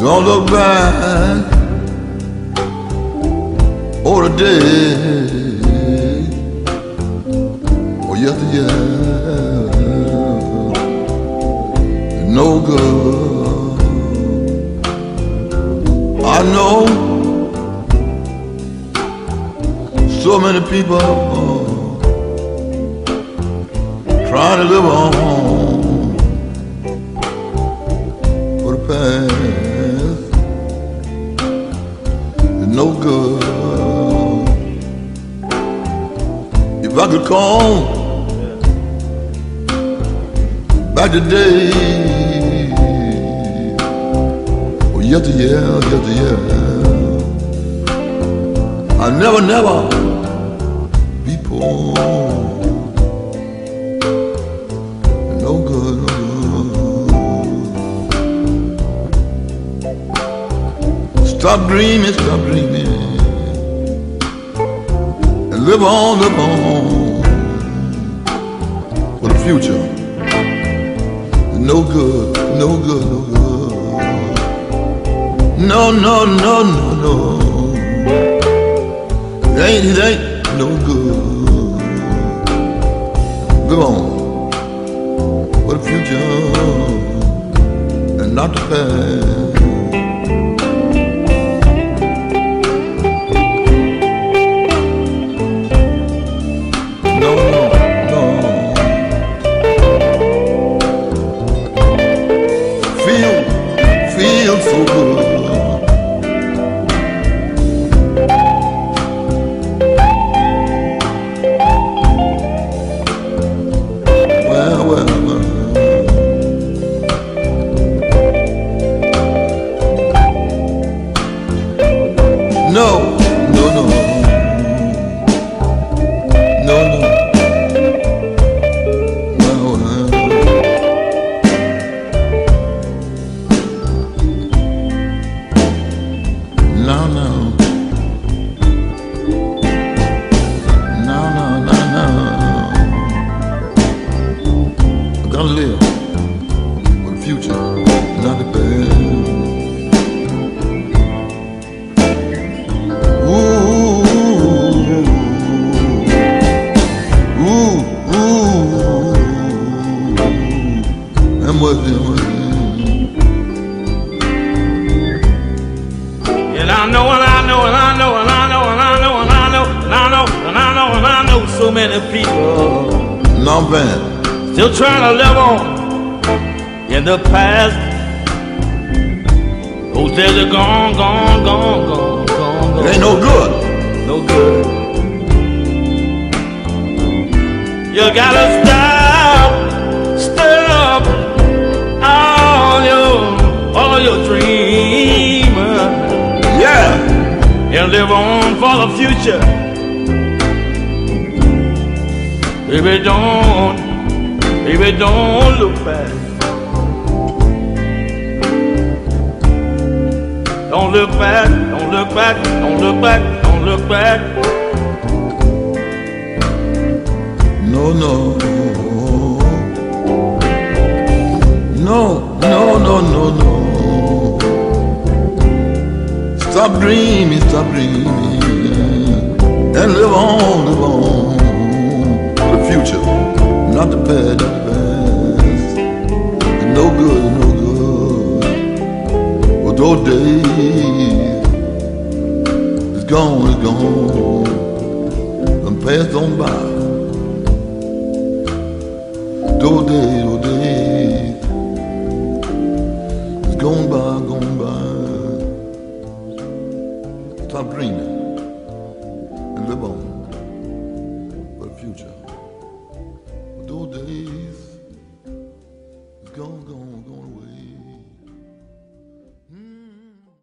Don't look back over the day or yesteryear. No good. I know so many people trying to live on for the past. It's no good. If I could come back today, oh yesteryear, I never be poor. No good, no good. Stop dreaming, and live on for the future. No good. No. It ain't no good. Live on for the future and not the past. No. Feel so good. No. I'm gonna live for the future, not the past. I'm working. And I know so many people No bad. still trying to live on in the past. Those days are gone. It ain't no good. No good. You gotta stop all your dreaming. Yeah. And live on for the future. Baby, don't look back. Don't look back. No. Stop dreaming, and live on for the future, not the past. It's no good. Well, those days it's gone. And passed on by. Those days it's gone by. Stop dreaming and live on for the future. Those days it's gone.